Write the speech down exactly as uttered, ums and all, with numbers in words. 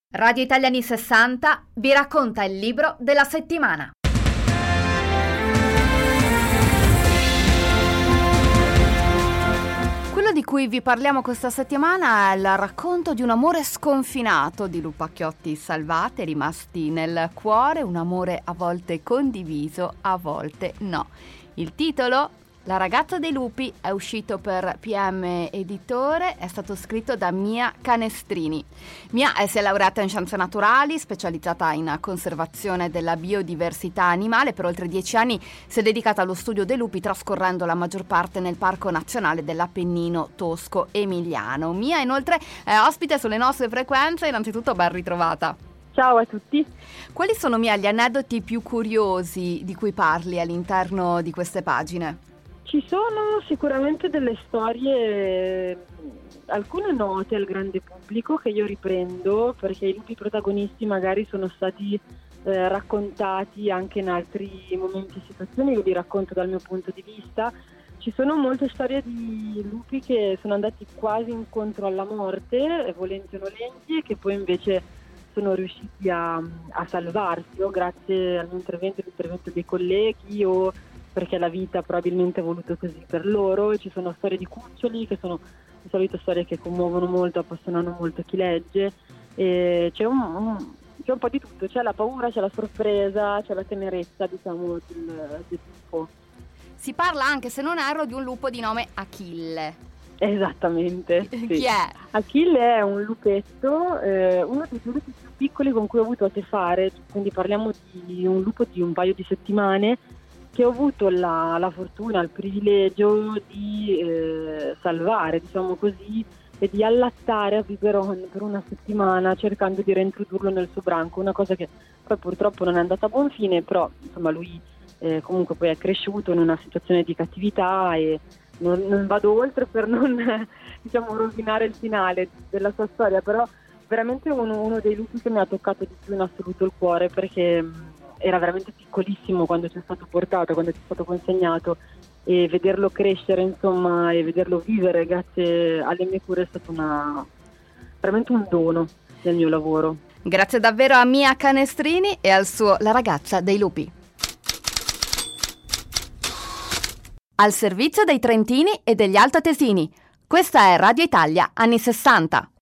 Radio Italia anni sessanta vi racconta il libro della settimana. Quello di cui vi parliamo questa settimana è il racconto di un amore sconfinato di Lupa Chiotti Salvate, rimasti nel cuore, un amore a volte condiviso, a volte no. Il titolo? La ragazza dei lupi è uscito per P M Editore, è stato scritto da Mia Canestrini. Mia si è laureata in scienze naturali, specializzata in conservazione della biodiversità animale. Per oltre dieci anni si è dedicata allo studio dei lupi, trascorrendo la maggior parte nel Parco Nazionale dell'Appennino Tosco-Emiliano. Mia inoltre è ospite sulle nostre frequenze, innanzitutto ben ritrovata. Ciao a tutti. Quali sono, Mia, gli aneddoti più curiosi di cui parli all'interno di queste pagine? Ci sono sicuramente delle storie, alcune note al grande pubblico, che io riprendo perché i lupi protagonisti magari sono stati eh, raccontati anche in altri momenti e situazioni, io li racconto dal mio punto di vista. Ci sono molte storie di lupi che sono andati quasi incontro alla morte, volenti o nolenti, e che poi invece sono riusciti a, a salvarsi, o grazie al mio intervento, all'intervento dei colleghi, o perché la vita probabilmente ha voluto così per loro. E ci sono storie di cuccioli che sono di solito storie che commuovono molto, appassionano molto chi legge, e c'è un, un, c'è un po' di tutto, c'è la paura, c'è la sorpresa, c'è la tenerezza, diciamo, del, del lupo. Si parla anche, se non erro, di un lupo di nome Achille. Esattamente, sì. Chi è? Achille è un lupetto, eh, uno dei lupi più piccoli con cui ho avuto a che fare, quindi parliamo di un lupo di un paio di settimane, che ho avuto la, la fortuna, il privilegio di eh, salvare, diciamo così, e di allattare a biberon per una settimana, cercando di reintrodurlo nel suo branco, una cosa che poi purtroppo non è andata a buon fine, però insomma lui eh, comunque poi è cresciuto in una situazione di cattività, e non, non vado oltre per non diciamo rovinare il finale della sua storia, però veramente uno, uno dei lupi che mi ha toccato di più in assoluto il cuore, perché era veramente piccolissimo quando ci è stato portato, quando ci è stato consegnato, e vederlo crescere, insomma, e vederlo vivere grazie alle mie cure è stato una, veramente un dono del mio lavoro. Grazie davvero a Mia Canestrini e al suo La ragazza dei lupi. Al servizio dei trentini e degli altoatesini. Questa è Radio Italia anni sessanta.